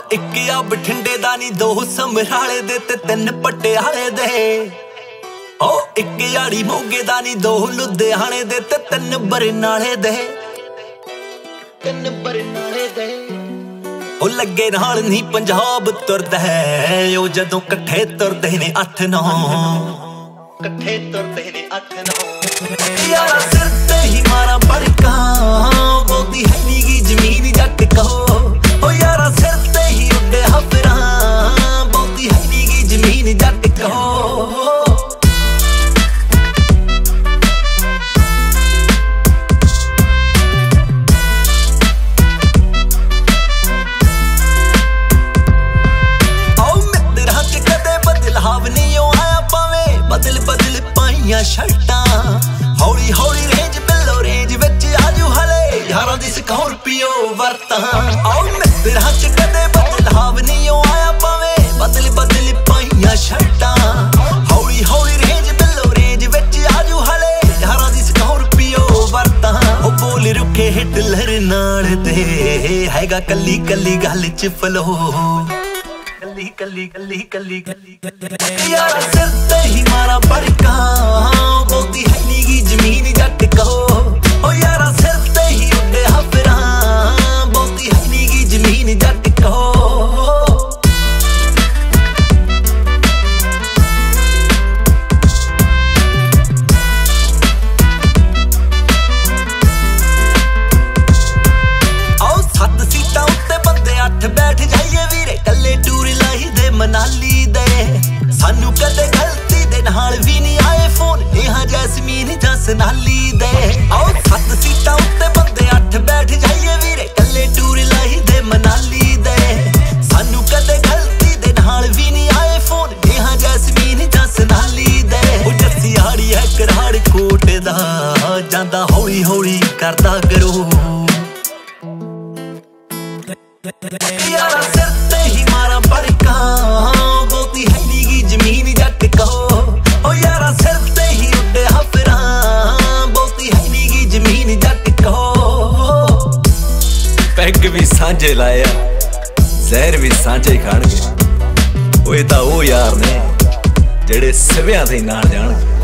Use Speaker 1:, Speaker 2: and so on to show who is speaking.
Speaker 1: ਇੱਕ ਆ ਬਠਿੰਡੇ ਦਾ ਨੀ ਦੋ ਸਮਰਾਲੇ ਦੇ ਤੇ ਤਿੰਨ ਪਟਿਆਲੇ ਦੇ ਇੱਕ ਆੜੀ ਮੋਗੇ ਦਾ ਨੀ ਦੋ ਲੁਧਿਆਣੇ ਦੇ ਤੇ ਤਿੰਨ ਬਰਨਾਲੇ ਦੇ ਲੱਗੇ ਨਾਲ ਨਹੀਂ ਪੰਜਾਬ ਤੁਰਦਾ ਉਹ ਜਦੋਂ ਇਕੱਠੇ ਤੁਰਦੇ ਨੇ 8-9 ਯਾਰਾ ਸਿਰ ਤੇ ਹੀ ਮਾਰਾਂ ਬੜਕਾਂ ਬੋਲਦੀ ਹੈ ਨੀ ਗੀ ਜ਼ਮੀਨ ਜੱਟ ਕਹੋ ਯਾਰਾ ਸਿਰ ਤੇ ਹੀ ਉੱਡੇ ਹਫਰਾਂ ਬੋਲਦੀ ਹੈ ਨੀ ਗੀ ਜ਼ਮੀਨ ਜੱਟ ਕਹੋ ਬਦਲ ਪਾਈਆਂ ਸ਼ਰਟਾਂ ਹੌਲੀ ਹੌਲੀ ਰੇਂਜ ਬਿੱਲੋ ਰੇਂਜ ਵਿੱਚ ਆਜੂ ਹਲੇ ਯਾਰਾਂ ਦੀ ਸਕਾਰਪੀਓ ਵਰਤਾਂ ਮਿੱਤਰਾਂ ਚ ਕਦੇ ਬਦਲਾਵ ਨਹੀਂ ਆਇਆ ਭਾਵੇਂ ਬਦਲ ਪਾਈਆਂ ਸ਼ਰਟਾਂ ਹੌਲੀ ਹੌਲੀ ਰੇਂਜ ਬਿੱਲੋ ਰੇਂਜ ਵਿੱਚ ਆਜੂ ਹਲੇ ਯਾਰਾਂ ਦੀ ਸਕਾਰਪੀਓ ਵਰਤਾਂ ਬੋਲ ਰੁਕੇ ਹਿਟਲਰ ਨਾਲ ਤੇ ਹੈਗਾ ਕੱਲੀ ਕੱਲੀ ਗੱਲ ਚ ਫਲੋ ਕੱਲੀ ਯਾਰਾ ਸਿਰ ਤੇ ਹੀ ਮਾਰਾਂ ਬੜਕਾਂ ਬੋਲਦੀ ਹੈ ਨੀ ਗੀ ਜ਼ਮੀਨ ਜੱਟ ਕਹੋ ਯਾਰਾ ਸਿਰ ਤੇ ਹੀ ਉੱਡੇ ਹਫਰਾਂ ਬੋਲਦੀ ਹੈ ਨੀ ਗੀ ਜ਼ਮੀਨ ਜੱਟ ਕਹੋ ਸੱਤ ਸੀਟਾਂ ਉੱਤੇ ਬੰਦੇ 8 ਬੈਠ ਜਾਈਏ ਵੀਰੇ ਕੱਲੇ ਟੂਰ ਲਾਈ ਦੇ ਮਨਾਲੀ ਦੇ ਸਾਨੂੰ ਕਦੇ ਗਲਤੀ ਦੇ ਨਾਲ ਵੀ ਨਹੀਂ ਆਏ ਫੋਨ ਨੇਹਾ ਜੈਸਮੀਨ ਜਾਂ ਸਨਾਲੀ ਦੇ ਸੱਤ ਸੀਟਾਂ ਉੱਤੇ ਬੰਦੇ 8 ਬੈਠ ਜਾਈਏ ਵੀਰੇ ਕੱਲੇ ਟੂਰ ਲਾਈ ਦੇ ਮਨਾਲੀ ਦੇ ਸਾਨੂੰ ਕਦੇ ਗਲਤੀ ਦੇ ਨਾਲ ਵੀ ਨਹੀਂ ਆਏ ਫੋਨ ਨੇਹਾ ਜੈਸਮੀਨ ਜਾਂ ਸਨਾਲੀ ਦੇ ਜੱਸੀ ਆੜੀ ਹੈ ਕਰਾੜ ਕੋਟ ਦਾ ਜਾਂਦਾ ਹੌਲੀ ਹੌਲੀ ਕਰਦਾ ਕਰੋ ਯਾਰਾ ਸਿਰ ਤੇ ਹੀ ਮਾਰਾਂ ਬੜਕਾਂ ਬੋਲਦੀ ਹੈ ਨੀ ਗੀ ਜ਼ਮੀਨ ਜੱਟ ਕਹੋ ਯਾਰਾ ਸਿਰ ਤੇ ਹੀ ਉੱਡੇ ਹਫਰਾਂ ਬੋਲਦੀ ਹੈ ਨੀ ਗੀ ਜ਼ਮੀਨ ਜੱਟ ਕਹੋ ਪੈਗ ਵੀ ਸਾਂਝੇ ਲਾਇਆ ਜ਼ਹਿਰ ਵੀ ਸਾਂਝੇ ਖਾਣਗੇ ਓਏ ਤਾਂ ਉਹ ਯਾਰ ਨੇ ਜਿਹੜੇ ਸਿਵਿਆਂ ਤੇ ਨਾਲ ਜਾਣਗੇ